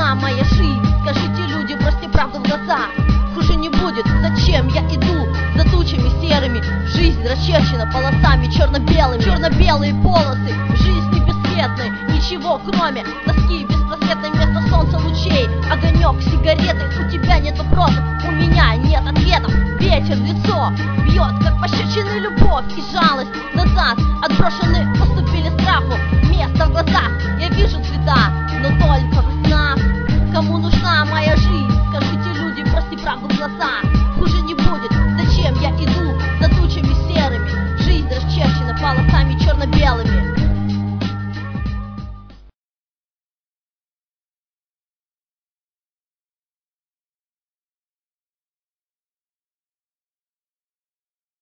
нужна моя жизнь? Скажите, люди, бросьте правду в глаза. Хуже не будет, зачем я иду за тучами серыми? Жизнь расчерчена полосами черно-белыми. Черно-белые полосы в жизни бесцветной. Ничего кроме тоски беспросветной. Вместо солнца лучей огонек сигареты. У тебя нет вопросов, у меня нет ответов. Ветер в лицо бьет, как пощечины. Любовь и жалость назад отброшены, уступили страху место в глазах. Я вижу цвета, но только в снах. Кому нужна моя жизнь? Скажите, люди, бросьте правду в глаза.